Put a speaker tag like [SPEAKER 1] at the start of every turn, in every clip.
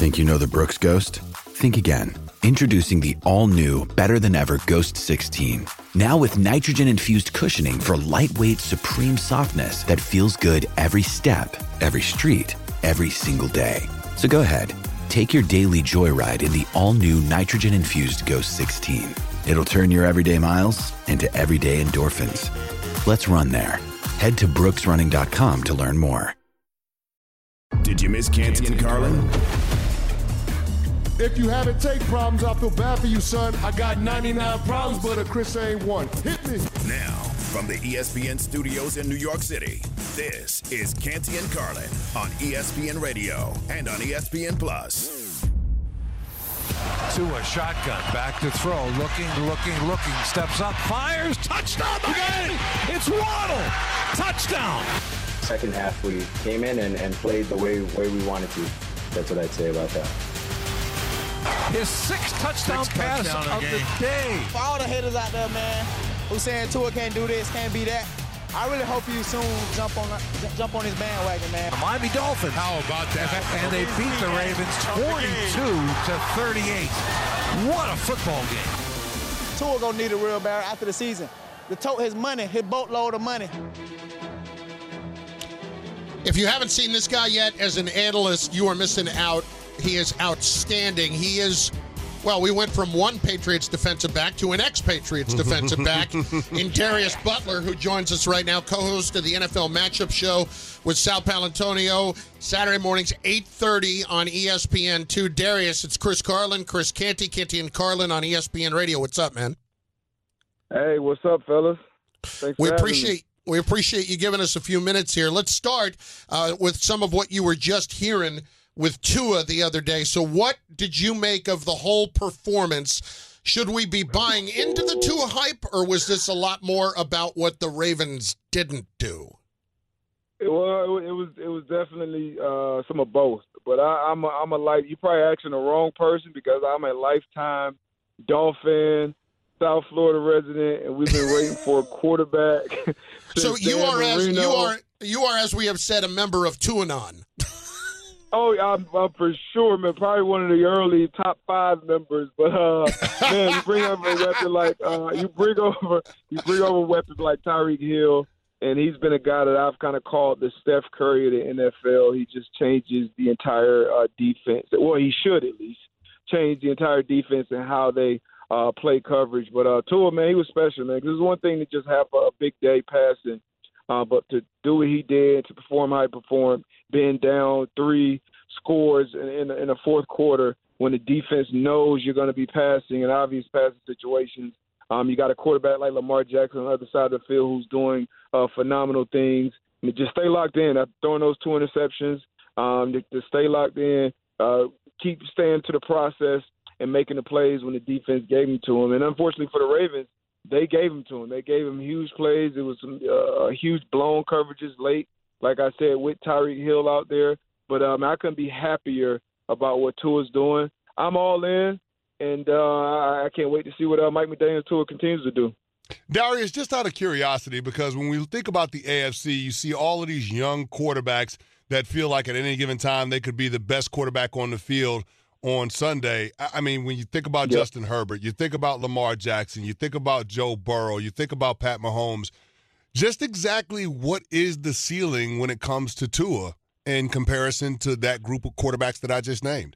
[SPEAKER 1] Think you know the Brooks Ghost? Think again. Introducing the all-new, better-than-ever Ghost 16. Now with nitrogen-infused cushioning for lightweight, supreme softness that feels good every step, every street, every single day. So go ahead, take your daily joyride in the all-new nitrogen-infused Ghost 16. It'll turn your everyday miles into everyday endorphins. Let's run there. Head to brooksrunning.com to learn more.
[SPEAKER 2] Did you miss Canty and Carlin?
[SPEAKER 3] If you having take problems, I feel bad for you, son. I got 99 problems, but a Chris ain't one. Hit me.
[SPEAKER 2] Now, from the ESPN studios in New York City, this is Canty and Carlin on ESPN Radio and on ESPN Plus.
[SPEAKER 4] To a shotgun, back to throw, looking, steps up, fires, touchdown, Miami! It's Waddle! Touchdown!
[SPEAKER 5] Second half, we came in and played the way we wanted to. That's what I'd say about that.
[SPEAKER 4] His sixth touchdown pass of the day.
[SPEAKER 6] For all the haters out there, man, who saying Tua can't do this, can't be that, I really hope you soon jump on his bandwagon, man.
[SPEAKER 4] The Miami Dolphins. How about that? And they beat the Ravens 42-38. What a football game.
[SPEAKER 6] Tua gonna need a real barrel after the season. To tote his money, his boatload of money.
[SPEAKER 7] If you haven't seen this guy yet as an analyst, you are missing out. He is outstanding. He is, well, we went from one Patriots defensive back to an ex-Patriots defensive back in Darius Butler, who joins us right now, co-host of the NFL Matchup Show with Sal Palantonio, Saturday mornings, 8:30 on ESPN2. Darius, it's Chris Carlin, Chris Canty and Carlin on ESPN Radio. What's up, man?
[SPEAKER 8] Hey, what's up, fellas? Thanks for having me.
[SPEAKER 7] We appreciate you giving us a few minutes here. Let's start with some of what you were just hearing with Tua the other day. So what did you make of the whole performance? Should we be buying into the Tua hype, or was this a lot more about what the Ravens didn't do?
[SPEAKER 8] Well, it was definitely some of both. But I'm a you're probably asking the wrong person, because I'm a lifetime Dolphin, South Florida resident, and we've been waiting for a quarterback.
[SPEAKER 7] So you are, as we have said, a member of TuaNon.
[SPEAKER 8] Oh, I'm for sure, man. Probably one of the early top 5 members. But man, you bring over a weapon like you bring over weapons like Tyreek Hill, and he's been a guy that I've kind of called the Steph Curry of the NFL. He just changes the entire defense. Well, he should at least change the entire defense and how they play coverage. But Tua, man, he was special, man. 'Cause it was one thing to just have a big day passing, but to do what he did, to perform how he performed, being down 3 scores in the fourth quarter when the defense knows you're going to be passing in obvious passing situations. You got a quarterback like Lamar Jackson on the other side of the field who's doing phenomenal things. I mean, just stay locked in. After throwing those 2 interceptions, to stay locked in, keep staying to the process and making the plays when the defense gave them to him. And unfortunately for the Ravens, they gave them to him. They gave him huge plays. It was some huge blown coverages late, like I said, with Tyreek Hill out there. But I couldn't be happier about what Tua's doing. I'm all in, and I can't wait to see what Mike McDaniels Tua continues to do.
[SPEAKER 9] Darius, just out of curiosity, because when we think about the AFC, you see all of these young quarterbacks that feel like at any given time they could be the best quarterback on the field on Sunday. I mean, when you think about Justin Herbert, you think about Lamar Jackson, you think about Joe Burrow, you think about Pat Mahomes. Just exactly what is the ceiling when it comes to Tua in comparison to that group of quarterbacks that I just named?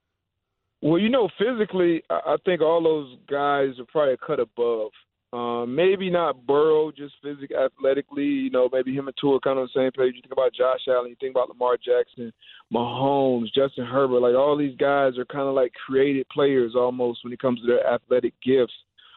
[SPEAKER 8] Well, physically, I think all those guys are probably a cut above. Maybe not Burrow, just physically, athletically. Maybe him and Tua are kind of on the same page. You think about Josh Allen, you think about Lamar Jackson, Mahomes, Justin Herbert. Like, all these guys are kind of like created players almost when it comes to their athletic gifts.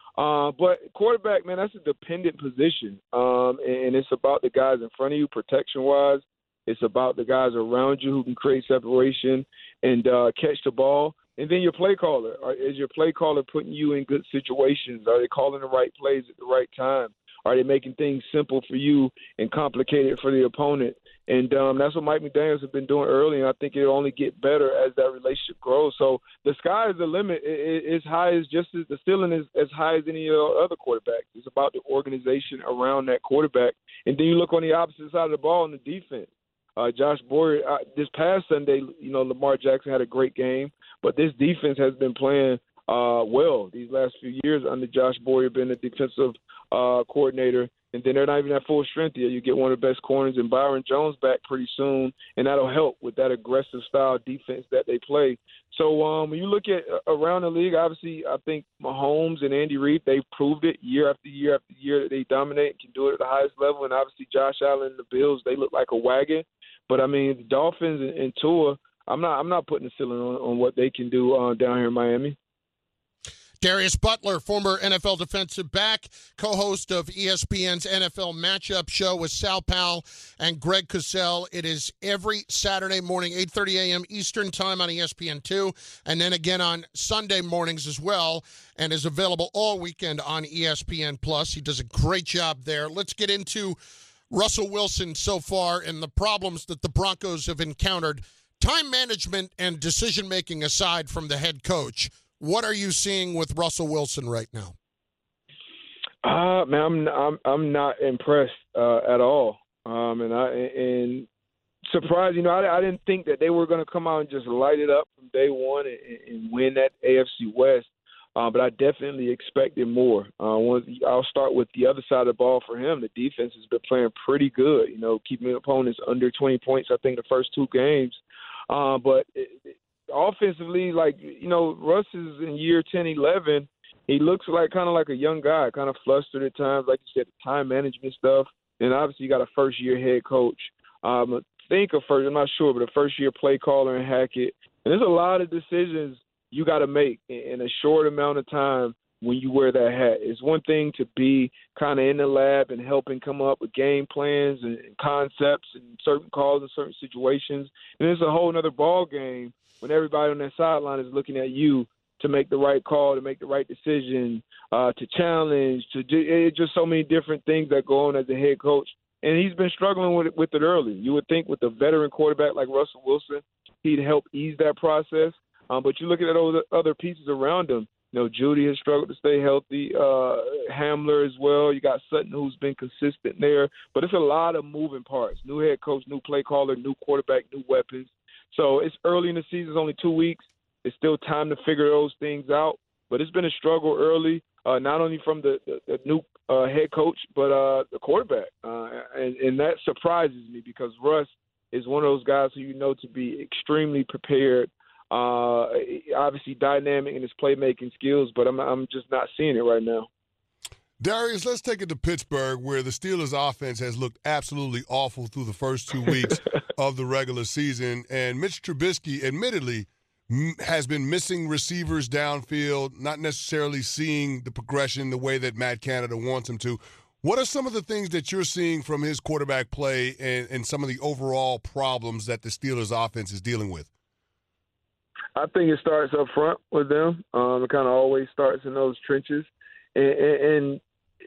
[SPEAKER 8] But quarterback, man, that's a dependent position. And it's about the guys in front of you protection-wise. It's about the guys around you who can create separation and catch the ball. And then your play caller. Is your play caller putting you in good situations? Are they calling the right plays at the right time? Are they making things simple for you and complicated for the opponent? And that's what Mike McDaniels has been doing early, and I think it'll only get better as that relationship grows. So the sky is the limit. It's high as the ceiling is as high as any other quarterback. It's about the organization around that quarterback. And then you look on the opposite side of the ball in the defense. Josh Boyer, this past Sunday, Lamar Jackson had a great game, but this defense has been playing well these last few years under Josh Boyer being the defensive coordinator. And then they're not even at full strength yet. You get one of the best corners and Byron Jones back pretty soon, and that'll help with that aggressive style defense that they play. So when you look at around the league, obviously I think Mahomes and Andy Reid, they've proved it year after year after year that they dominate and can do it at the highest level. And obviously Josh Allen and the Bills, they look like a wagon. But, I mean, the Dolphins and Tua, I'm not putting a ceiling on what they can do down here in Miami.
[SPEAKER 7] Darius Butler, former NFL defensive back, co-host of ESPN's NFL Matchup Show with Sal Powell and Greg Cosell. It is every Saturday morning, 8:30 a.m. Eastern Time on ESPN2, and then again on Sunday mornings as well, and is available all weekend on ESPN+. He does a great job there. Let's get into Russell Wilson so far and the problems that the Broncos have encountered. Time management and decision-making aside from the head coach, what are you seeing with Russell Wilson right now?
[SPEAKER 8] Man, I'm not impressed at all. And surprised, I didn't think that they were going to come out and just light it up from day one and win that AFC West. But I definitely expected more. I'll start with the other side of the ball for him. The defense has been playing pretty good, keeping opponents under 20 points, I think, the first two games. But offensively, Russ is in year 10, 11. He looks kind of like a young guy, kind of flustered at times, like you said, the time management stuff. And obviously you got a first-year head coach. I'm not sure, but a first-year play caller in Hackett. And there's a lot of decisions you got to make in a short amount of time when you wear that hat. It's one thing to be kind of in the lab and helping come up with game plans and concepts and certain calls in certain situations. And it's a whole other ball game when everybody on that sideline is looking at you to make the right call, to make the right decision, to challenge, it's just so many different things that go on as a head coach. And he's been struggling with it early. You would think with a veteran quarterback like Russell Wilson, he'd help ease that process. But you look at those other pieces around him. Judy has struggled to stay healthy. Hamler as well. You got Sutton, who's been consistent there. But it's a lot of moving parts. New head coach, new play caller, new quarterback, new weapons. So it's early in the season. It's only 2 weeks. It's still time to figure those things out. But it's been a struggle early, not only from the new head coach, but the quarterback. And that surprises me because Russ is one of those guys who to be extremely prepared, obviously dynamic in his playmaking skills, but I'm just not seeing it right now.
[SPEAKER 9] Darius, let's take it to Pittsburgh, where the Steelers' offense has looked absolutely awful through the first 2 weeks of the regular season. And Mitch Trubisky, admittedly, has been missing receivers downfield, not necessarily seeing the progression the way that Matt Canada wants him to. What are some of the things that you're seeing from his quarterback play and some of the overall problems that the Steelers' offense is dealing with?
[SPEAKER 8] I think it starts up front with them. It kind of always starts in those trenches. And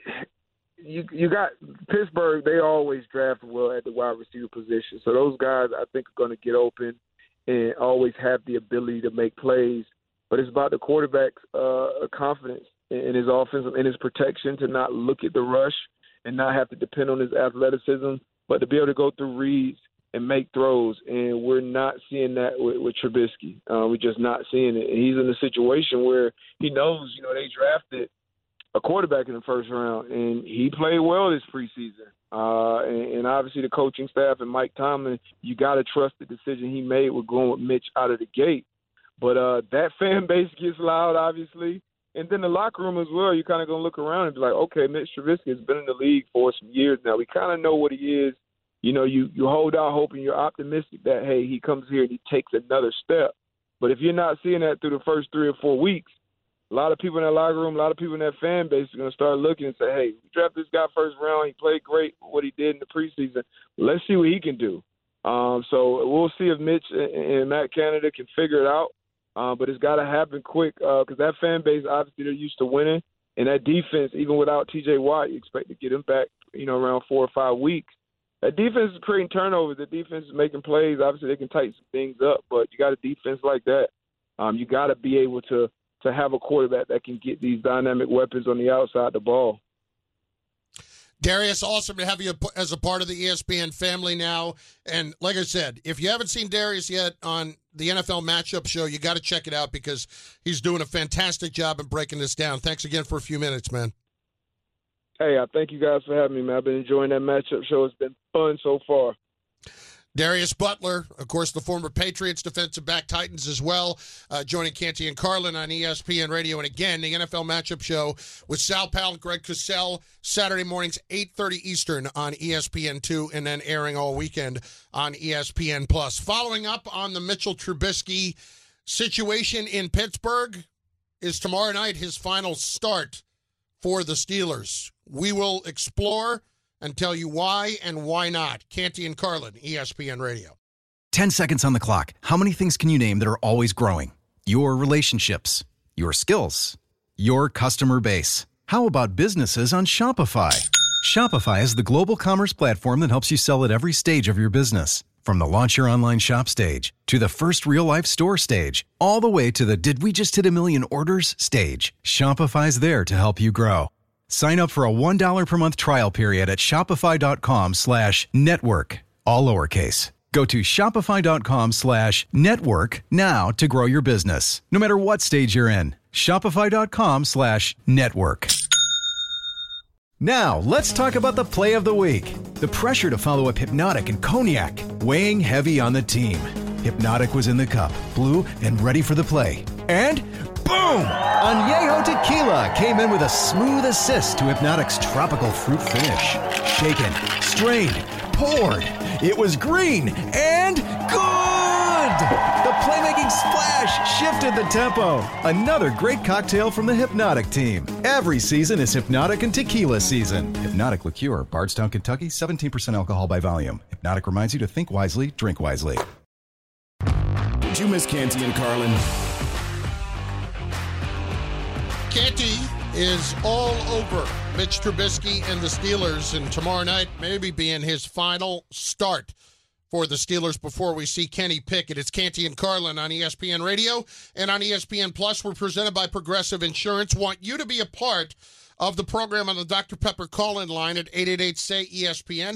[SPEAKER 8] you got Pittsburgh, they always draft well at the wide receiver position. So those guys, I think, are going to get open and always have the ability to make plays. But it's about the quarterback's confidence in his offense, in his protection, to not look at the rush and not have to depend on his athleticism, but to be able to go through reads and make throws. And we're not seeing that with Trubisky. We're just not seeing it. And he's in a situation where he knows, they drafted a quarterback in the first round, and he played well this preseason. And obviously the coaching staff and Mike Tomlin, you got to trust the decision he made with going with Mitch out of the gate. But that fan base gets loud, obviously. And then the locker room as well, you're kind of going to look around and be like, okay, Mitch Trubisky has been in the league for some years now. We kind of know what he is. You hold out hope and you're optimistic that, hey, he comes here and he takes another step. But if you're not seeing that through the first 3 or 4 weeks, a lot of people in that locker room, a lot of people in that fan base are going to start looking and say, hey, we drafted this guy first round. He played great what he did in the preseason. Let's see what he can do. So we'll see if Mitch and Matt Canada can figure it out. But it's got to happen quick because that fan base, obviously, they're used to winning. And that defense, even without T.J. Watt, you expect to get him back, around 4 or 5 weeks. That defense is creating turnovers. The defense is making plays. Obviously, they can tighten some things up. But you got a defense like that. You got to be able to have a quarterback that can get these dynamic weapons on the outside the ball.
[SPEAKER 7] Darius, awesome to have you as a part of the ESPN family now. And like I said, if you haven't seen Darius yet on the NFL Matchup Show, you got to check it out because he's doing a fantastic job in breaking this down. Thanks again for a few minutes, man.
[SPEAKER 8] Hey, I thank you guys for having me, man. I've been enjoying that matchup show. It's been fun so far.
[SPEAKER 7] Darius Butler, of course, the former Patriots defensive back, Titans as well, joining Canty and Carlin on ESPN Radio. And again, the NFL Matchup Show with Sal Powell, Greg Cosell, Saturday mornings, 8:30 Eastern on ESPN2, and then airing all weekend on ESPN+. Following up on the Mitchell Trubisky situation in Pittsburgh is tomorrow night his final start for the Steelers. We will explore and tell you why and why not. Canty and Carlin, ESPN Radio.
[SPEAKER 10] 10 seconds on the clock. How many things can you name that are always growing? Your relationships, your skills, your customer base. How about businesses on Shopify? Shopify is the global commerce platform that helps you sell at every stage of your business. From the launch your online shop stage, to the first real-life store stage, all the way to the did we just hit a million orders stage. Shopify's there to help you grow. Sign up for a $1 per month trial period at shopify.com/network, all lowercase. Go to shopify.com/network now to grow your business, no matter what stage you're in. Shopify.com/network. Now, let's talk about the play of the week. The pressure to follow up Hypnotic and Cognac, weighing heavy on the team. Hypnotic was in the cup, blue, and ready for the play. And boom! Añejo Tequila came in with a smooth assist to Hypnotic's tropical fruit finish. Shaken, strained, poured. It was green and good! The playmaking splash shifted the tempo. Another great cocktail from the Hypnotic team. Every season is Hypnotic and Tequila season. Hypnotic Liqueur, Bardstown, Kentucky, 17% alcohol by volume. Hypnotic reminds you to think wisely, drink wisely.
[SPEAKER 2] Did you miss Canty and Carlin?
[SPEAKER 7] Canty is all over Mitch Trubisky and the Steelers, and tomorrow night maybe being his final start for the Steelers before we see Kenny Pickett. It's Canty and Carlin on ESPN Radio and on ESPN Plus. We're presented by Progressive Insurance. Want you to be a part of the program on the Dr. Pepper call-in line at 888-SAY-ESPN,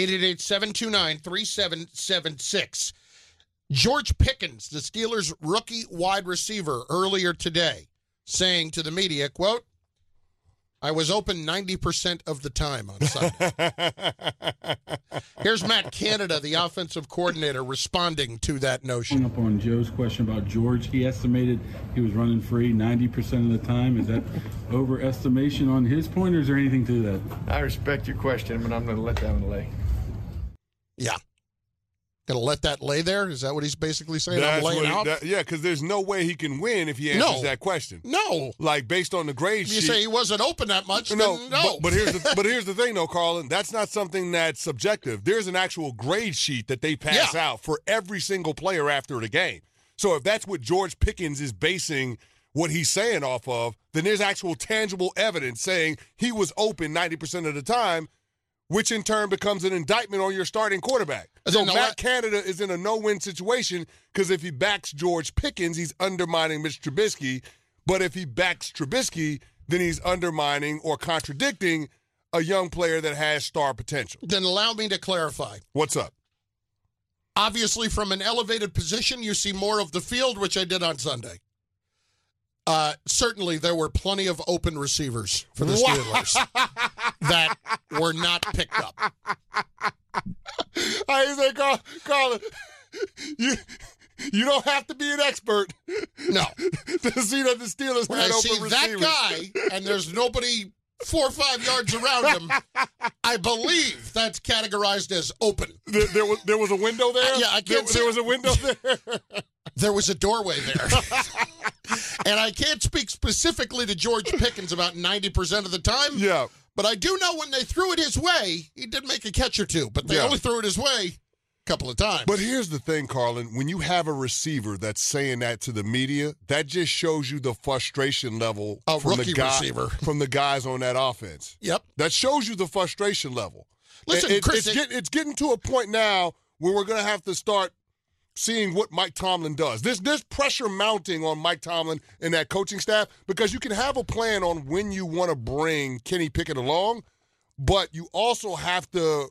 [SPEAKER 7] 888-729-3776. George Pickens, the Steelers' rookie wide receiver, earlier today, saying to the media, quote, I was open 90% of the time on Sunday. Here's Matt Canada, the offensive coordinator, responding to that notion.
[SPEAKER 11] Up on Joe's question about George, he estimated he was running free 90% of the time. Is that overestimation on his point, or is there anything to that?
[SPEAKER 12] I respect your question, but I'm going to let that one lay.
[SPEAKER 7] Yeah. Going to let that lay there? Is that what he's basically saying? I'm laying out?
[SPEAKER 9] Yeah, because there's no way he can win if he answers that question.
[SPEAKER 7] No.
[SPEAKER 9] Like, based on the grade
[SPEAKER 7] if
[SPEAKER 9] sheet.
[SPEAKER 7] you say he wasn't open that much,
[SPEAKER 9] No.
[SPEAKER 7] then no.
[SPEAKER 9] But here's the thing, though, Carlin. That's not something that's subjective. There's an actual grade sheet that they pass out for every single player after the game. So if that's what George Pickens is basing what he's saying off of, then there's actual tangible evidence saying he was open 90% of the time, which in turn becomes an indictment on your starting quarterback. So Matt Canada is in a no-win situation because if he backs George Pickens, he's undermining Mitch Trubisky. But if he backs Trubisky, then he's undermining or contradicting a young player that has star potential.
[SPEAKER 7] Then allow me to clarify.
[SPEAKER 9] What's up?
[SPEAKER 7] Obviously, from an elevated position, you see more of the field, which I did on Sunday. Certainly, there were plenty of open receivers for the Steelers that were not picked up.
[SPEAKER 9] I say, Carlin, you don't have to be an expert.
[SPEAKER 7] No.
[SPEAKER 9] To see that the Steelers had open receivers.
[SPEAKER 7] That guy, and there's nobody 4 or 5 yards around him, I believe that's categorized as open.
[SPEAKER 9] There was a window there?
[SPEAKER 7] Yeah, I can't
[SPEAKER 9] There was a window there?
[SPEAKER 7] There was a doorway there. And I can't speak specifically to George Pickens about 90% of the time.
[SPEAKER 9] Yeah.
[SPEAKER 7] But I do know when they threw it his way, he did make a catch or two. But they only threw it his way a couple of times.
[SPEAKER 9] But here's the thing, Carlin. When you have a receiver that's saying that to the media, that just shows you the frustration level from the guys on that offense.
[SPEAKER 7] Yep.
[SPEAKER 9] That shows you the frustration level.
[SPEAKER 7] Listen, Chris,
[SPEAKER 9] it's getting to a point now where we're going to have to start seeing what Mike Tomlin does. There's pressure mounting on Mike Tomlin and that coaching staff because you can have a plan on when you want to bring Kenny Pickett along, but you also have to,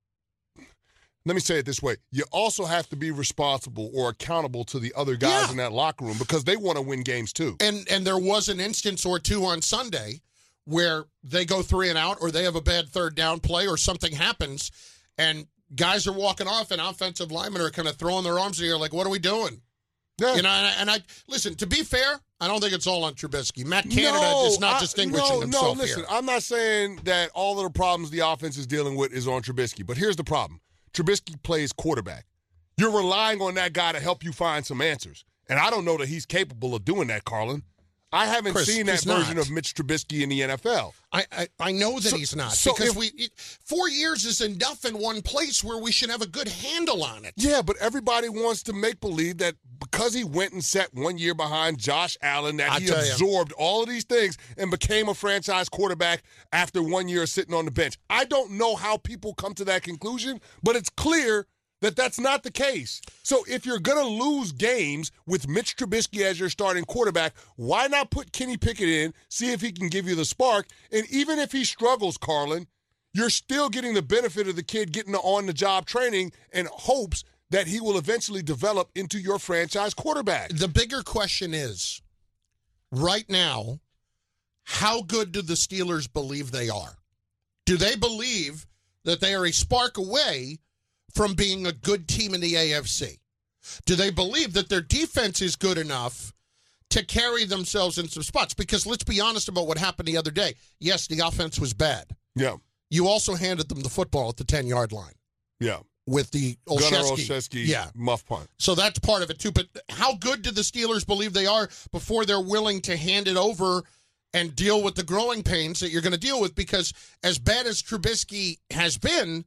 [SPEAKER 9] let me say it this way, you also have to be responsible or accountable to the other guys in that locker room because they want to win games too.
[SPEAKER 7] And there was an instance or two on Sunday where they go 3 and out or they have a bad third down play or something happens and guys are walking off and offensive linemen are kind of throwing their arms in the air like, what are we doing? Yeah. You know, and I listen, to be fair, I don't think it's all on Trubisky. Matt Canada is not distinguishing himself here.
[SPEAKER 9] Listen, I'm not saying that all of the problems the offense is dealing with is on Trubisky, but here's the problem. Trubisky plays quarterback. You're relying on that guy to help you find some answers. And I don't know that he's capable of doing that, Carlin. I haven't seen that version of Mitch Trubisky in the NFL.
[SPEAKER 7] I know that he's not. So because 4 years is enough in one place where we should have a good handle on it.
[SPEAKER 9] Yeah, but everybody wants to make believe that because he went and sat 1 year behind Josh Allen, that he absorbed all of these things and became a franchise quarterback after 1 year sitting on the bench. I don't know how people come to that conclusion, but it's clear that that's not the case. So if you're going to lose games with Mitch Trubisky as your starting quarterback, why not put Kenny Pickett in, see if he can give you the spark? And even if he struggles, Carlin, you're still getting the benefit of the kid getting the on-the-job training and hopes that he will eventually develop into your franchise quarterback.
[SPEAKER 7] The bigger question is, right now, how good do the Steelers believe they are? Do they believe that they are a spark away from being a good team in the AFC? Do they believe that their defense is good enough to carry themselves in some spots? Because let's be honest about what happened the other day. Yes, the offense was bad.
[SPEAKER 9] Yeah.
[SPEAKER 7] You also handed them the football at the 10-yard line.
[SPEAKER 9] Yeah.
[SPEAKER 7] With the
[SPEAKER 9] Olszewski muff punt.
[SPEAKER 7] So that's part of it, too. But how good do the Steelers believe they are before they're willing to hand it over and deal with the growing pains that you're going to deal with? Because as bad as Trubisky has been,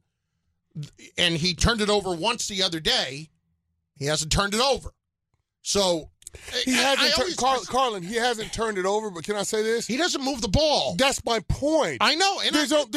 [SPEAKER 7] and he turned it over once the other day, he hasn't turned it over. So
[SPEAKER 9] he hasn't. Carlin, he hasn't turned it over. But can I say this?
[SPEAKER 7] He doesn't move the ball.
[SPEAKER 9] That's my point.
[SPEAKER 7] I know. And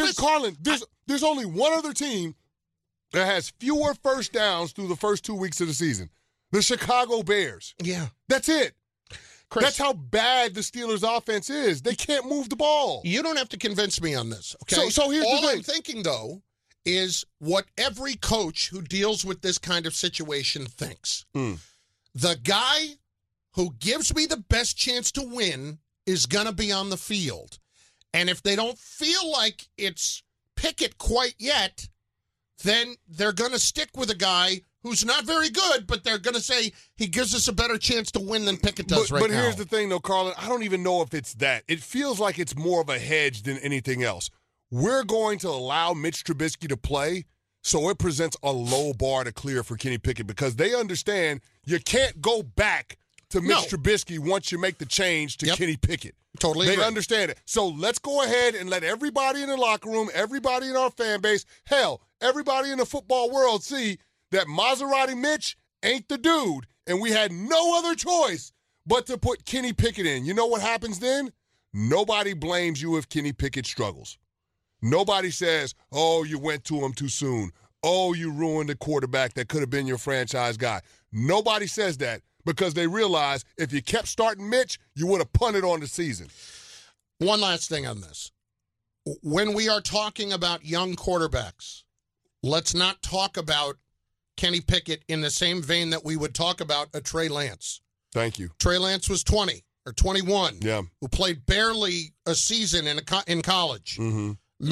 [SPEAKER 9] there's only one other team that has fewer first downs through the first 2 weeks of the season: the Chicago Bears.
[SPEAKER 7] Yeah,
[SPEAKER 9] that's it.
[SPEAKER 7] Chris,
[SPEAKER 9] that's how bad the Steelers' offense is. They can't move the ball.
[SPEAKER 7] You don't have to convince me on this. Okay.
[SPEAKER 9] So here's
[SPEAKER 7] all
[SPEAKER 9] the thing.
[SPEAKER 7] I'm thinking though is what every coach who deals with this kind of situation thinks. The guy who gives me the best chance to win is going to be on the field. And if they don't feel like it's Pickett quite yet, then they're going to stick with a guy who's not very good, but they're going to say he gives us a better chance to win than Pickett does right now.
[SPEAKER 9] But here's the thing, though, Carlin. I don't even know if it's that. It feels like it's more of a hedge than anything else. We're going to allow Mitch Trubisky to play, so it presents a low bar to clear for Kenny Pickett because they understand you can't go back to Mitch Trubisky once you make the change to Kenny Pickett.
[SPEAKER 7] Totally
[SPEAKER 9] They
[SPEAKER 7] agree.
[SPEAKER 9] understand it. So let's go ahead and let everybody in the locker room, everybody in our fan base, hell, everybody in the football world see that Maserati Mitch ain't the dude, and we had no other choice but to put Kenny Pickett in. You know what happens then? Nobody blames you if Kenny Pickett struggles. Nobody says, oh, you went to him too soon. Oh, you ruined the quarterback that could have been your franchise guy. Nobody says that because they realize if you kept starting Mitch, you would have punted on the season.
[SPEAKER 7] One last thing on this. When we are talking about young quarterbacks, let's not talk about Kenny Pickett in the same vein that we would talk about a Trey Lance.
[SPEAKER 9] Thank you.
[SPEAKER 7] Trey Lance was 20 or 21,
[SPEAKER 9] who
[SPEAKER 7] played barely a season in college.
[SPEAKER 9] Mm-hmm.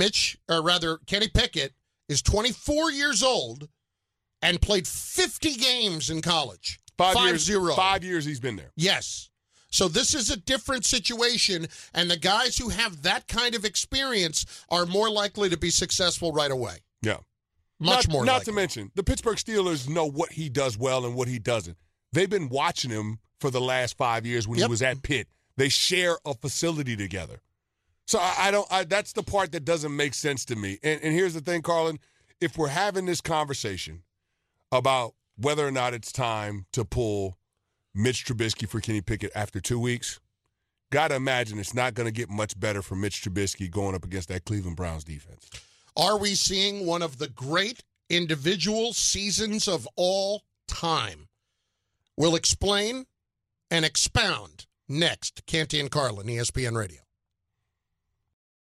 [SPEAKER 7] Kenny Pickett is 24 years old and played 50 games in college. 5-0.
[SPEAKER 9] 5 years he's been there.
[SPEAKER 7] Yes. So this is a different situation, and the guys who have that kind of experience are more likely to be successful right away.
[SPEAKER 9] Yeah.
[SPEAKER 7] Much more likely.
[SPEAKER 9] Not to mention, the Pittsburgh Steelers know what he does well and what he doesn't. They've been watching him for the last 5 years when he was at Pitt. They share a facility together. So that's the part that doesn't make sense to me. And here's the thing, Carlin. If we're having this conversation about whether or not it's time to pull Mitch Trubisky for Kenny Pickett after 2 weeks, got to imagine it's not going to get much better for Mitch Trubisky going up against that Cleveland Browns defense.
[SPEAKER 7] Are we seeing one of the great individual seasons of all time? We'll explain and expound next. Canty and Carlin, ESPN Radio.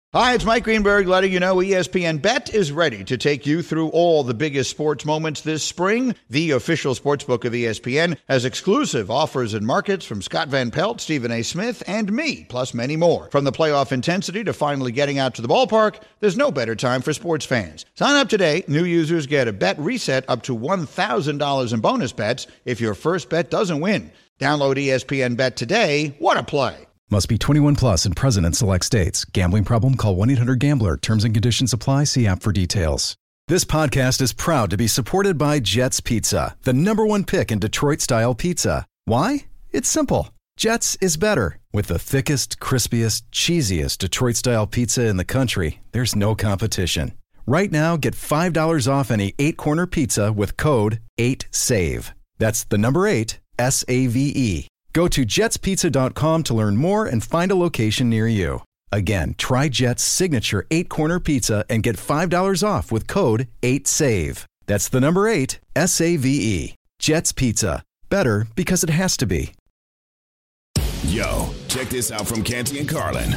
[SPEAKER 13] Hi, it's Mike Greenberg letting you know ESPN Bet is ready to take you through all the biggest sports moments this spring. The official sportsbook of ESPN has exclusive offers and markets from Scott Van Pelt, Stephen A. Smith, and me, plus many more. From the playoff intensity to finally getting out to the ballpark, there's no better time for sports fans. Sign up today. New users get a bet reset up to $1,000 in bonus bets if your first bet doesn't win. Download ESPN Bet today. What a play.
[SPEAKER 10] Must be 21 plus and present in select states. Gambling problem? Call 1-800-GAMBLER. Terms and conditions apply. See app for details. This podcast is proud to be supported by Jets Pizza, the #1 pick in Detroit-style pizza. Why? It's simple. Jets is better. With the thickest, crispiest, cheesiest Detroit-style pizza in the country, there's no competition. Right now, get $5 off any 8-corner pizza with code 8SAVE. That's the number 8, S-A-V-E. Go to jetspizza.com to learn more and find a location near you. Again, try Jet's signature 8-corner pizza and get $5 off with code 8SAVE. That's the number 8, S-A-V-E. Jet's Pizza. Better because it has to be.
[SPEAKER 2] Yo, check this out from Canty and Carlin.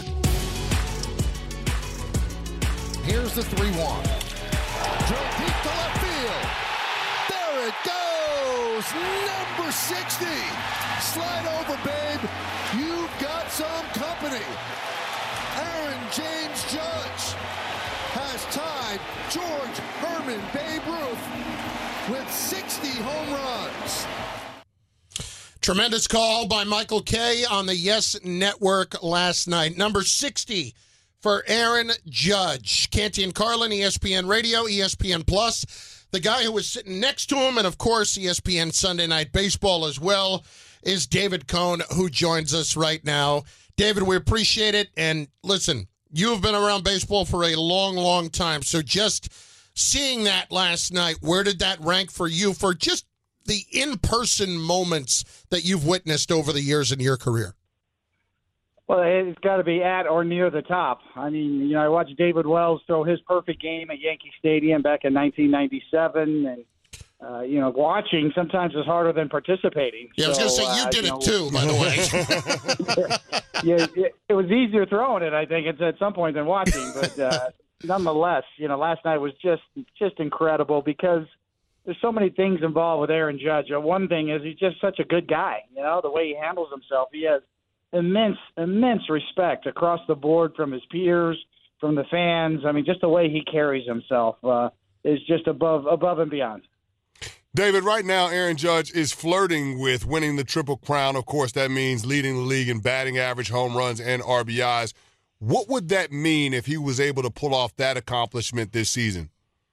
[SPEAKER 3] Here's the 3-1. Drove deep to left field. There it goes. Number 60. Slide over, babe. You've got some company. Aaron James Judge has tied George Herman Babe Ruth with 60 home runs.
[SPEAKER 7] Tremendous call by Michael Kay on the Yes Network last night. Number 60 for Aaron Judge. Canty and Carlin, ESPN Radio, ESPN Plus. The guy who was sitting next to him, and of course ESPN Sunday Night Baseball as well, is David Cone, who joins us right now. David, we appreciate it. And listen, you've been around baseball for a long, long time. So just seeing that last night, where did that rank for you for just the in-person moments that you've witnessed over the years in your career?
[SPEAKER 14] Well, it's got to be at or near the top. I mean, I watched David Wells throw his perfect game at Yankee Stadium back in 1997, and watching sometimes is harder than participating.
[SPEAKER 7] Yeah, I was going to say, you did it too, by the
[SPEAKER 14] way. Yeah, it was easier throwing it, I think, at some point than watching. But nonetheless, last night was just incredible because there's so many things involved with Aaron Judge. One thing is he's just such a good guy. The way he handles himself, he has immense respect across the board from his peers, from the fans. I mean, just the way he carries himself is just above and beyond.
[SPEAKER 9] David, right now, Aaron Judge is flirting with winning the Triple Crown. Of course, that means leading the league in batting average, home runs, and RBIs. What would that mean if he was able to pull off that accomplishment this season?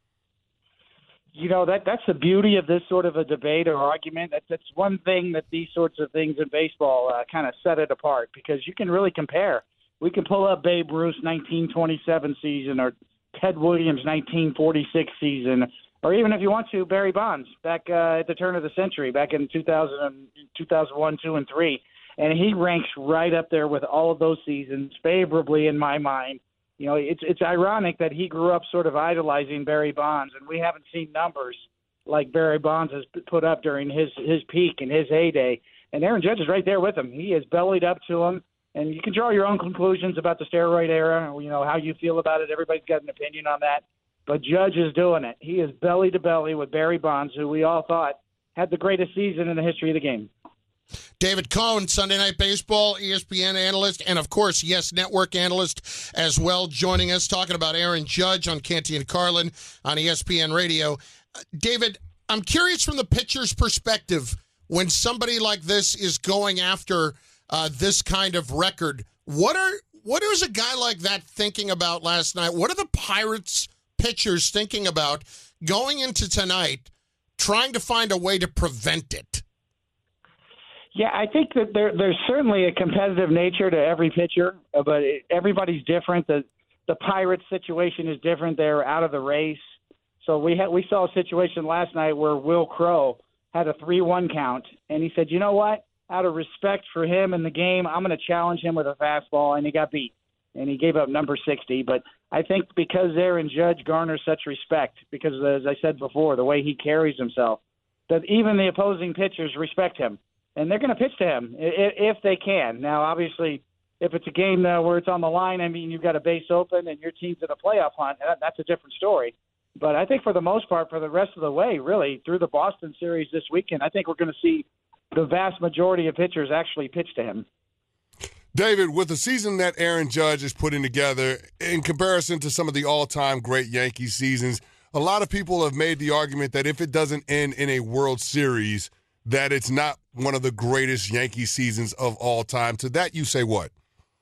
[SPEAKER 14] That's the beauty of this sort of a debate or argument. That's one thing that these sorts of things in baseball kind of set it apart, because you can really compare. We can pull up Babe Ruth's 1927 season or Ted Williams' 1946 season, or even if you want to, Barry Bonds back at the turn of the century, back in 2001, 2, and 3. And he ranks right up there with all of those seasons favorably in my mind. It's ironic that he grew up sort of idolizing Barry Bonds, and we haven't seen numbers like Barry Bonds has put up during his peak and his heyday. And Aaron Judge is right there with him. He is bellied up to him, and you can draw your own conclusions about the steroid era, how you feel about it. Everybody's got an opinion on that. But Judge is doing it. He is belly to belly with Barry Bonds, who we all thought had the greatest season in the history of the game.
[SPEAKER 7] David Cone, Sunday Night Baseball, ESPN analyst, and of course, Yes Network analyst as well, joining us, talking about Aaron Judge on Canty and Carlin on ESPN Radio. David, I'm curious from the pitcher's perspective, when somebody like this is going after this kind of record, what is a guy like that thinking about last night? What are the Pirates pitchers thinking about going into tonight, trying to find a way to prevent it?
[SPEAKER 14] Yeah, I think that there's certainly a competitive nature to every pitcher, but everybody's different. The Pirates situation is different. They're out of the race. So we saw a situation last night where Will Crowe had a 3-1 count, and he said, you know what? Out of respect for him and the game, I'm going to challenge him with a fastball, and he got beat. And he gave up number 60. But I think because Aaron Judge garners such respect, because, as I said before, the way he carries himself, that even the opposing pitchers respect him. And they're going to pitch to him if they can. Now, obviously, If it's a game where it's on the line, I mean, you've got a base open and your team's in a playoff hunt, that's a different story. But I think for the most part, for the rest of the way, really, through the Boston series this weekend, I think we're going to see the vast majority of pitchers actually pitch to him.
[SPEAKER 9] David, with the season that Aaron Judge is putting together, in comparison to some of the all-time great Yankees seasons, a lot of people have made the argument that if it doesn't end in a World Series, that it's not one of the greatest Yankee seasons of all time. To that, you say what?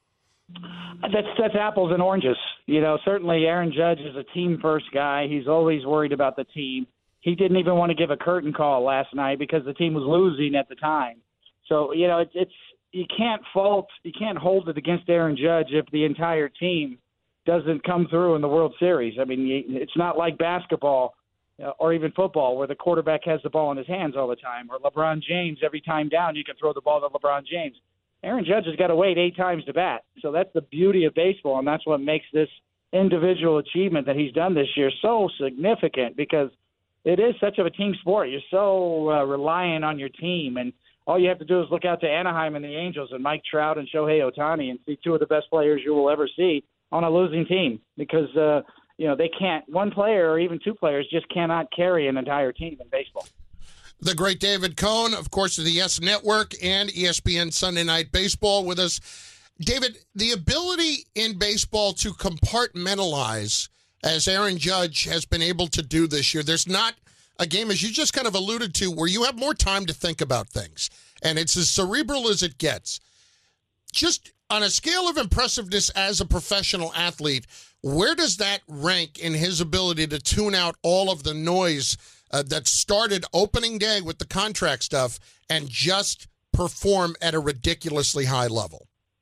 [SPEAKER 14] That's apples and oranges. Certainly Aaron Judge is a team-first guy. He's always worried about the team. He didn't even want to give a curtain call last night because the team was losing at the time. So, it's you can't hold it against Aaron Judge if the entire team doesn't come through in the World Series. I mean, it's not like basketball or even football where the quarterback has the ball in his hands all the time, or LeBron James, every time down you can throw the ball to LeBron James. Aaron Judge has got to wait 8 times to bat. So that's the beauty of baseball, and that's what makes this individual achievement that he's done this year so significant, because it is such of a team sport. You're so reliant on your team, and all you have to do is look out to Anaheim and the Angels and Mike Trout and Shohei Ohtani and see 2 of the best players you will ever see on a losing team, because they can't, one player or even 2 players just cannot carry an entire team in baseball.
[SPEAKER 7] The great David Cohn, of course, of the YES Network and ESPN Sunday Night Baseball with us. David, the ability in baseball to compartmentalize, as Aaron Judge has been able to do this year, there's not a game, as you just kind of alluded to, where you have more time to think about things, and it's as cerebral as it gets. Just on a scale of impressiveness as a professional athlete, where does that rank in his ability to tune out all of the noise that started opening day with the contract stuff and just perform at a ridiculously high level?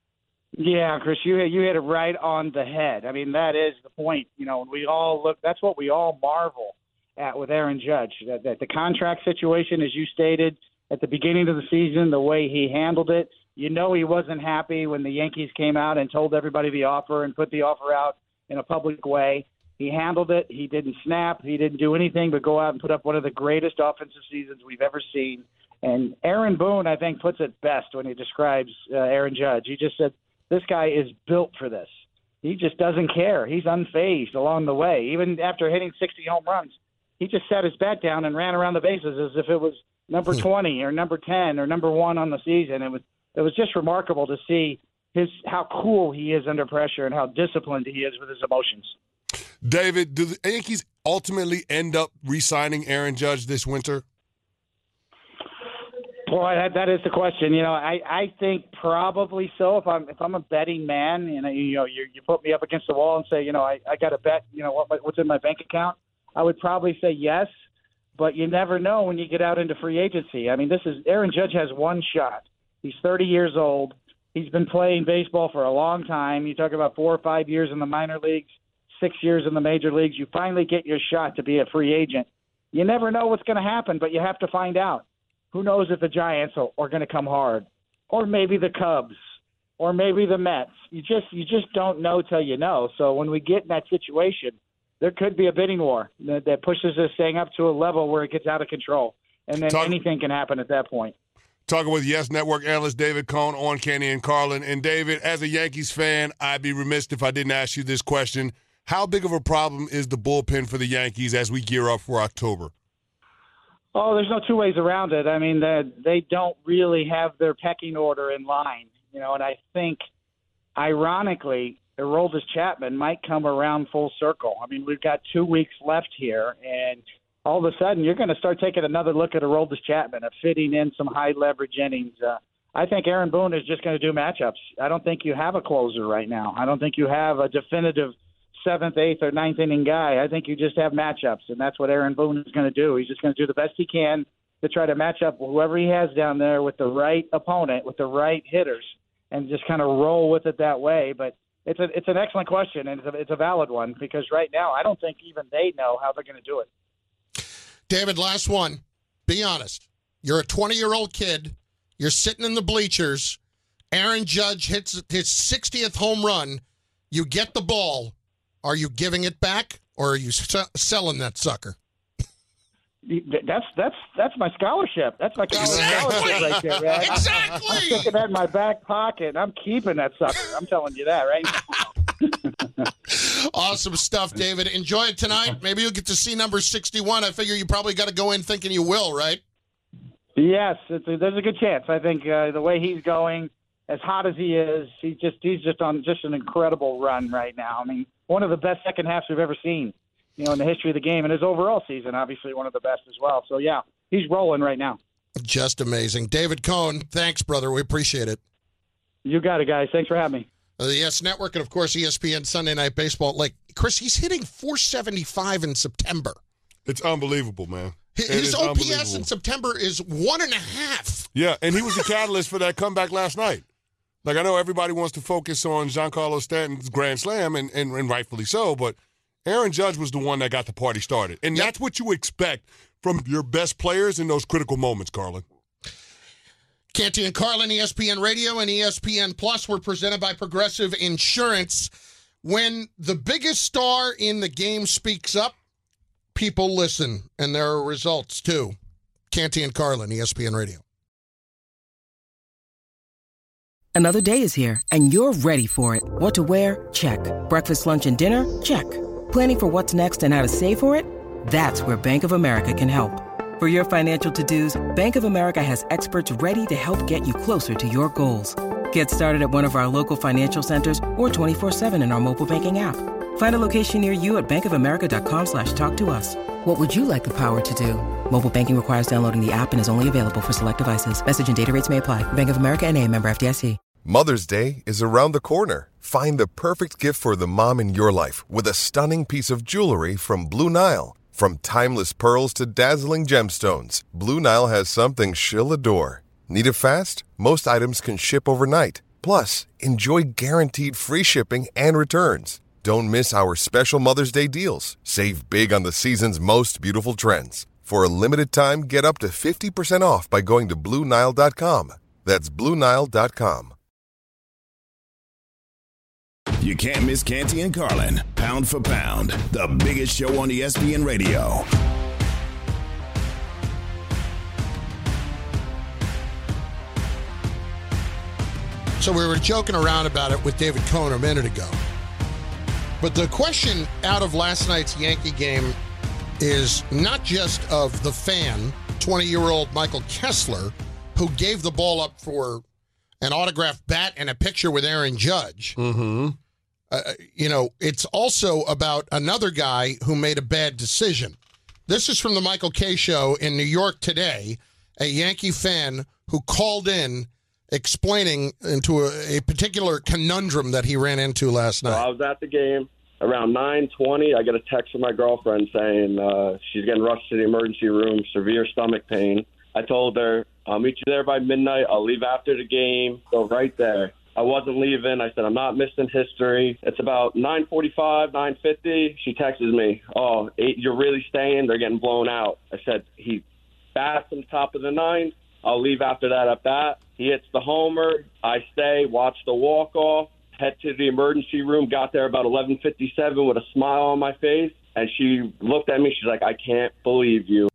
[SPEAKER 14] Yeah, Chris, you hit it right on the head. I mean, that is the point. We all look. That's what we all marvel at with Aaron Judge. That the contract situation, as you stated at the beginning of the season, the way he handled it. He wasn't happy when the Yankees came out and told everybody the offer and put the offer out in a public way. He handled it. He didn't snap. He didn't do anything but go out and put up one of the greatest offensive seasons we've ever seen. And Aaron Boone, I think, puts it best when he describes Aaron Judge. He just said, this guy is built for this. He just doesn't care. He's unfazed along the way. Even after hitting 60 home runs, he just set his bat down and ran around the bases as if it was number 20 or number 10 or number 1 on the season. It was just remarkable to see how cool he is under pressure and how disciplined he is with his emotions.
[SPEAKER 9] David, do the Yankees ultimately end up re-signing Aaron Judge this winter?
[SPEAKER 14] Boy, that is the question. I think probably so. If I'm a betting man, you put me up against the wall and say, I got to bet, what's in my bank account, I would probably say yes. But you never know when you get out into free agency. I mean, Aaron Judge has one shot. He's 30 years old. He's been playing baseball for a long time. You talk about 4 or 5 years in the minor leagues, 6 years in the major leagues. You finally get your shot to be a free agent. You never know what's going to happen, but you have to find out. Who knows if the Giants are going to come hard, or maybe the Cubs, or maybe the Mets. You just don't know till you know. So when we get in that situation, there could be a bidding war that pushes this thing up to a level where it gets out of control, and then anything can happen at that point.
[SPEAKER 9] Talking with YES Network analyst David Cohn on Canty and Carlin. And David, as a Yankees fan, I'd be remiss if I didn't ask you this question. How big of a problem is the bullpen for the Yankees as we gear up for October?
[SPEAKER 14] Oh, there's no 2 ways around it. I mean, they don't really have their pecking order in line, and I think, ironically, Aroldis Chapman might come around full circle. I mean, we've got 2 weeks left here, and all of a sudden you're going to start taking another look at Aroldis Chapman of fitting in some high-leverage innings. I think Aaron Boone is just going to do matchups. I don't think you have a closer right now. I don't think you have a definitive 7th, 8th, or 9th inning guy. I think you just have matchups, and that's what Aaron Boone is going to do. He's just going to do the best he can to try to match up whoever he has down there with the right opponent, with the right hitters, and just kind of roll with it that way. But it's an excellent question, and it's a valid one, because right now I don't think even they know how they're going to do it.
[SPEAKER 7] David, last one. Be honest. You're a 20-year-old kid. You're sitting in the bleachers. Aaron Judge hits his 60th home run. You get the ball. Are you giving it back, or are you selling that sucker?
[SPEAKER 14] That's my scholarship. That's my college scholarship right there, man.
[SPEAKER 7] Exactly.
[SPEAKER 14] I'm sticking that in my back pocket, and I'm keeping that sucker. I'm telling you that right now.
[SPEAKER 7] Awesome stuff, David. Enjoy it tonight. Maybe you'll get to see number 61. I figure you probably got to go in thinking you will, right?
[SPEAKER 14] Yes, there's a good chance. I think the way he's going, as hot as he is, he's just on an incredible run right now. I mean, one of the best second halves we've ever seen, in the history of the game, and his overall season, obviously one of the best as well. So, yeah, he's rolling right now.
[SPEAKER 7] Just amazing. David Cohn, thanks, brother. We appreciate it.
[SPEAKER 14] You got it, guys. Thanks for having me.
[SPEAKER 7] The Yes Network and, of course, ESPN Sunday Night Baseball. Like, Chris, he's hitting .475 in September.
[SPEAKER 9] It's unbelievable, man.
[SPEAKER 7] His OPS in September is 1.5.
[SPEAKER 9] Yeah, and he was the catalyst for that comeback last night. Like, I know everybody wants to focus on Giancarlo Stanton's grand slam, and rightfully so, but Aaron Judge was the one that got the party started. And that's what you expect from your best players in those critical moments, Carlin.
[SPEAKER 7] Canty and Carlin, ESPN Radio and ESPN Plus were presented by Progressive Insurance. When the biggest star in the game speaks up, people listen, and there are results, too. Canty and Carlin, ESPN Radio.
[SPEAKER 15] Another day is here, and you're ready for it. What to wear? Check. Breakfast, lunch, and dinner? Check. Planning for what's next and how to save for it? That's where Bank of America can help. For your financial to-dos, Bank of America has experts ready to help get you closer to your goals. Get started at one of our local financial centers or 24/7 in our mobile banking app. Find a location near you at bankofamerica.com/talktous. What would you like the power to do? Mobile banking requires downloading the app and is only available for select devices. Message and data rates may apply. Bank of America NA, member FDIC.
[SPEAKER 16] Mother's Day is around the corner. Find the perfect gift for the mom in your life with a stunning piece of jewelry from Blue Nile. From timeless pearls to dazzling gemstones, Blue Nile has something she'll adore. Need it fast? Most items can ship overnight. Plus, enjoy guaranteed free shipping and returns. Don't miss our special Mother's Day deals. Save big on the season's most beautiful trends. For a limited time, get up to 50% off by going to BlueNile.com. That's BlueNile.com.
[SPEAKER 2] You can't miss Canty and Carlin, pound for pound, the biggest show on ESPN Radio.
[SPEAKER 7] So we were joking around about it with David Cohn a minute ago. But the question out of last night's Yankee game is not just of the fan, 20-year-old Michael Kessler, who gave the ball up for an autographed bat and a picture with Aaron Judge.
[SPEAKER 9] Mm-hmm.
[SPEAKER 7] It's also about another guy who made a bad decision. This is from the Michael Kay Show in New York today, a Yankee fan who called in explaining into a particular conundrum that he ran into last night.
[SPEAKER 17] So I was at the game around 9:20. I get a text from my girlfriend saying she's getting rushed to the emergency room, severe stomach pain. I told her, I'll meet you there by midnight. I'll leave after the game. Go right there. I wasn't leaving. I said, I'm not missing history. It's about 9:45, 9:50. She texts me, oh, 8, you're really staying? They're getting blown out. I said, he bats in the top of the ninth. I'll leave after that at bat. He hits the homer. I stay, watch the walk-off, head to the emergency room, got there about 11:57 with a smile on my face. And she looked at me. She's like, I can't believe you.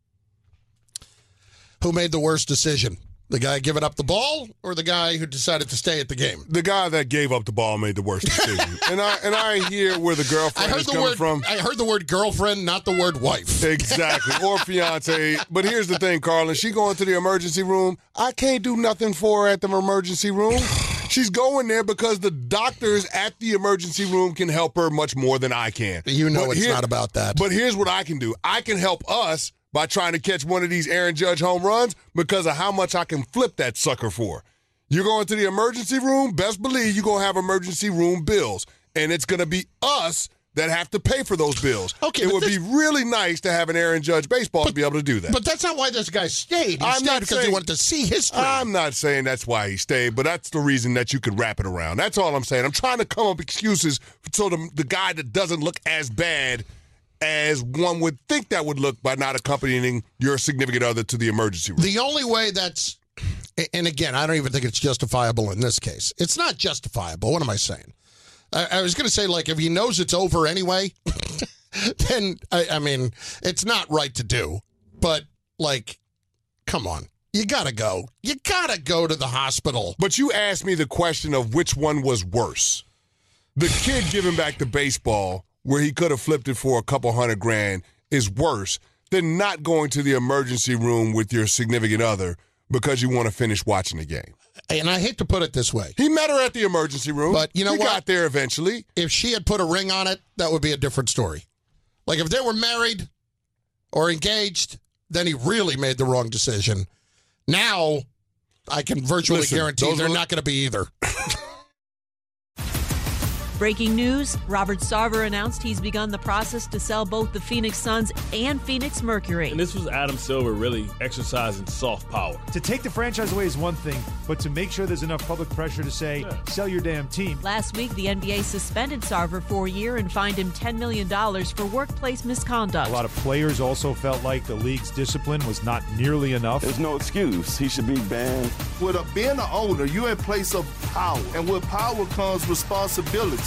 [SPEAKER 7] Who made the worst decision? The guy giving up the ball or the guy who decided to stay at the game?
[SPEAKER 9] The guy that gave up the ball made the worst decision. and I hear where the girlfriend is coming from.
[SPEAKER 7] I heard the word girlfriend, not the word wife.
[SPEAKER 9] Exactly. Or fiance. But here's the thing, Carlin. She going to the emergency room. I can't do nothing for her at the emergency room. She's going there because the doctors at the emergency room can help her much more than I can.
[SPEAKER 7] It's not about that.
[SPEAKER 9] But here's what I can do. I can help us by trying to catch one of these Aaron Judge home runs because of how much I can flip that sucker for. You're going to the emergency room, best believe you're going to have emergency room bills. And it's going to be us that have to pay for those bills.
[SPEAKER 7] Okay,
[SPEAKER 9] it would be really nice to have an Aaron Judge baseball to be able to do that.
[SPEAKER 7] But that's not why this guy stayed. He stayed because he wanted to see history.
[SPEAKER 9] I'm not saying that's why he stayed, but that's the reason that you could wrap it around. That's all I'm saying. I'm trying to come up with excuses so the guy that doesn't look as bad as one would think that would look by not accompanying your significant other to the emergency room.
[SPEAKER 7] The only way that's, and again, I don't even think it's justifiable in this case. It's not justifiable. What am I saying? I was going to say, like, if he knows it's over anyway, then, I mean, it's not right to do. but, like, come on. You got to go. You got to go to the hospital.
[SPEAKER 9] But you asked me the question of which one was worse. The kid giving back the baseball where he could have flipped it for a couple $100,000 is worse than not going to the emergency room with your significant other because you want to finish watching the game.
[SPEAKER 7] And I hate to put it this way.
[SPEAKER 9] He met her at the emergency room.
[SPEAKER 7] But you know what?
[SPEAKER 9] He got there eventually.
[SPEAKER 7] If she had put a ring on it, that would be a different story. Like if they were married or engaged, then he really made the wrong decision. Now, I can virtually guarantee they're not going to be either.
[SPEAKER 18] Breaking news, Robert Sarver announced he's begun the process to sell both the Phoenix Suns and Phoenix Mercury.
[SPEAKER 19] And this was Adam Silver really exercising soft power.
[SPEAKER 20] To take the franchise away is one thing, but to make sure there's enough public pressure to say, sell your damn team.
[SPEAKER 18] Last week, the NBA suspended Sarver for a year and fined him $10 million for workplace misconduct.
[SPEAKER 20] A lot of players also felt like the league's discipline was not nearly enough.
[SPEAKER 21] There's no excuse. He should be banned.
[SPEAKER 22] With being an owner, you're in place of power. And with power comes responsibility.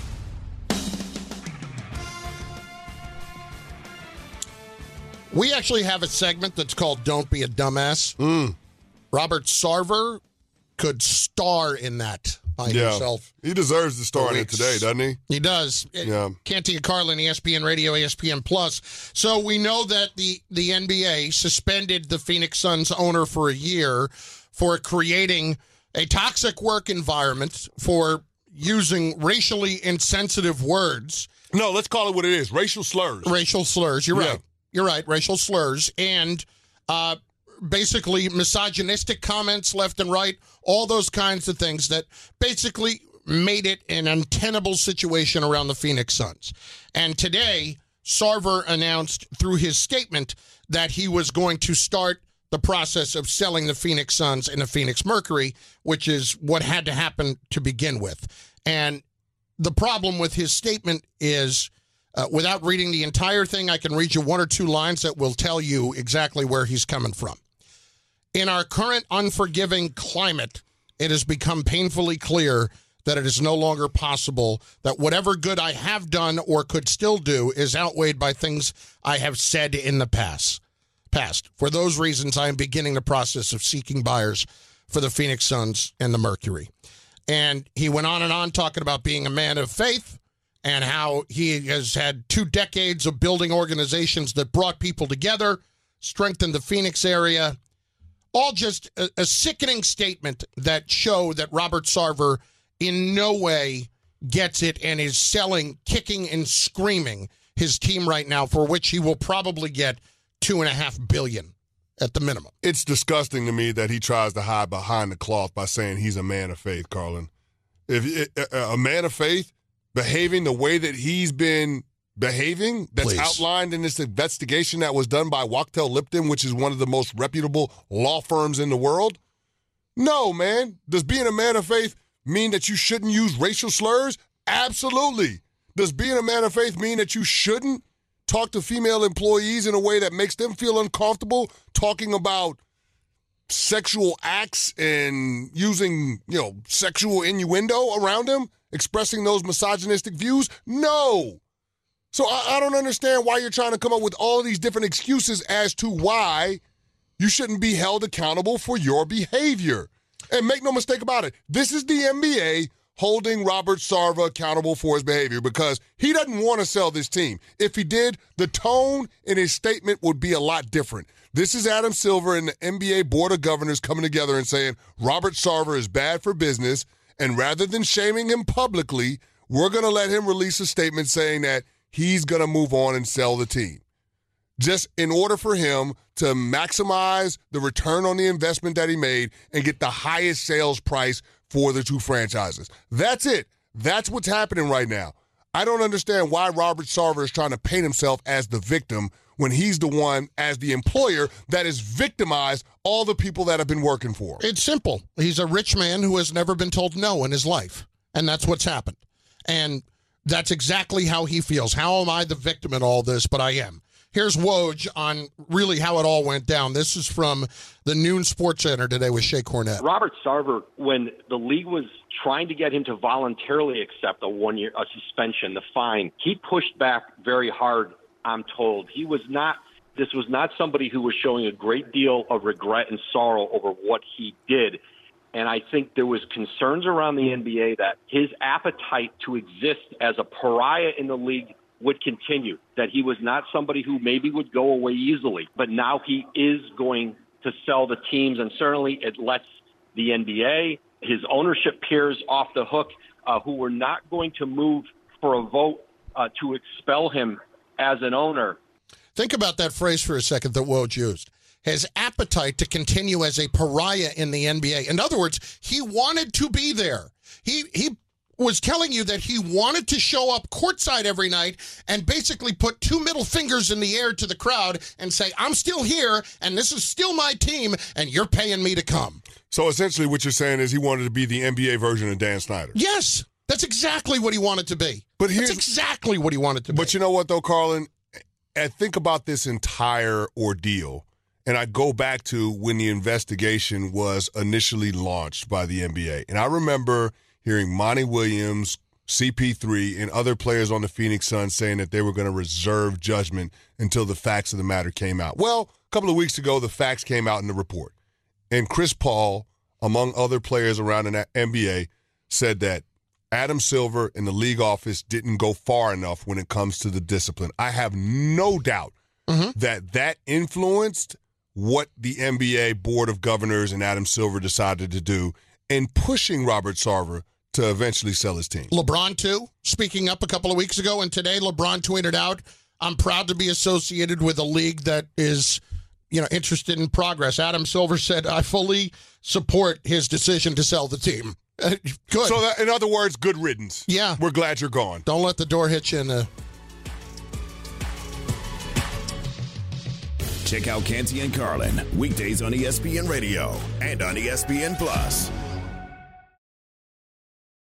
[SPEAKER 7] We actually have a segment that's called Don't Be a Dumbass. Robert Sarver could star in that by himself.
[SPEAKER 9] He deserves to star in it today, doesn't he?
[SPEAKER 7] He does.
[SPEAKER 9] Yeah.
[SPEAKER 7] Canty and Carlin, ESPN Radio, ESPN Plus. So we know that the NBA suspended the Phoenix Suns owner for a year for creating a toxic work environment, for using racially insensitive words.
[SPEAKER 9] No, let's call it what it is. Racial slurs.
[SPEAKER 7] Racial slurs. You're right. You're right. Racial slurs. And basically misogynistic comments left and right. All those kinds of things that basically made it an untenable situation around the Phoenix Suns. And today, Sarver announced through his statement that he was going to start the process of selling the Phoenix Suns and the Phoenix Mercury, which is what had to happen to begin with. And the problem with his statement is, without reading the entire thing, I can read you one or two lines that will tell you exactly where he's coming from. In our current unforgiving climate, it has become painfully clear that it is no longer possible that whatever good I have done or could still do is outweighed by things I have said in the past. For those reasons, I am beginning the process of seeking buyers for the Phoenix Suns and the Mercury. And he went on and on talking about being a man of faith and how he has had 2 decades of building organizations that brought people together, strengthened the Phoenix area. All just a sickening statement that show that Robert Sarver in no way gets it and is selling, kicking and screaming his team right now, for which he will probably get $2.5 billion at the minimum.
[SPEAKER 9] It's disgusting to me that he tries to hide behind the cloth by saying he's a man of faith, Carlin. If a man of faith behaving the way that he's been behaving, that's outlined in this investigation that was done by Wachtell Lipton, which is one of the most reputable law firms in the world? No, man. Does being a man of faith mean that you shouldn't use racial slurs? Absolutely. Does being a man of faith mean that you shouldn't talk to female employees in a way that makes them feel uncomfortable, talking about sexual acts and using, sexual innuendo around them, expressing those misogynistic views? No. So I don't understand why you're trying to come up with all of these different excuses as to why you shouldn't be held accountable for your behavior. And make no mistake about it, this is the NBA holding Robert Sarver accountable for his behavior, because he doesn't want to sell this team. If he did, the tone in his statement would be a lot different. This is Adam Silver and the NBA Board of Governors coming together and saying Robert Sarver is bad for business, and rather than shaming him publicly, we're going to let him release a statement saying that he's going to move on and sell the team, just in order for him to maximize the return on the investment that he made and get the highest sales price for the 2 franchises. That's it. That's what's happening right now. I don't understand why Robert Sarver is trying to paint himself as the victim when he's the one, as the employer, that has victimized all the people that have been working for him.
[SPEAKER 7] It's simple. He's a rich man who has never been told no in his life, and that's what's happened. And that's exactly how he feels. How am I the victim in all this? But I am. Here's Woj on really how it all went down. This is from the Noon Sports Center today with Shea Cornette.
[SPEAKER 23] Robert Sarver, when the league was trying to get him to voluntarily accept a suspension, the fine, he pushed back very hard, I'm told. He was not This was not somebody who was showing a great deal of regret and sorrow over what he did. And I think there was concerns around the NBA that his appetite to exist as a pariah in the league would continue, that he was not somebody who maybe would go away easily. But now he is going to sell the teams, and certainly it lets the NBA, his ownership peers off the hook, who were not going to move for a vote to expel him as an owner.
[SPEAKER 7] Think about that phrase for a second that Woj used. His appetite to continue as a pariah in the NBA. In other words, he wanted to be there. He was telling you that he wanted to show up courtside every night and basically put two middle fingers in the air to the crowd and say, I'm still here, and this is still my team, and you're paying me to come.
[SPEAKER 9] So essentially what you're saying is he wanted to be the NBA version of Dan Snyder.
[SPEAKER 7] Yes, that's exactly what he wanted to be.
[SPEAKER 9] But
[SPEAKER 7] that's exactly what he wanted to be.
[SPEAKER 9] But you know what, though, Carlin? I think about this entire ordeal, and I go back to when the investigation was initially launched by the NBA. And I remember hearing Monty Williams, CP3, and other players on the Phoenix Suns saying that they were going to reserve judgment until the facts of the matter came out. Well, a couple of weeks ago, the facts came out in the report. And Chris Paul, among other players around the NBA, said that Adam Silver and the league office didn't go far enough when it comes to the discipline. I have no doubt that influenced what the NBA Board of Governors and Adam Silver decided to do in pushing Robert Sarver to eventually sell his team.
[SPEAKER 7] LeBron, too, speaking up a couple of weeks ago, and today LeBron tweeted out, I'm proud to be associated with a league that is, interested in progress. Adam Silver said, I fully support his decision to sell the team. Good.
[SPEAKER 9] So, in other words, good riddance.
[SPEAKER 7] Yeah.
[SPEAKER 9] We're glad you're gone.
[SPEAKER 7] Don't let the door hit you in the...
[SPEAKER 2] Check out Canty and Carlin, weekdays on ESPN Radio and on ESPN Plus.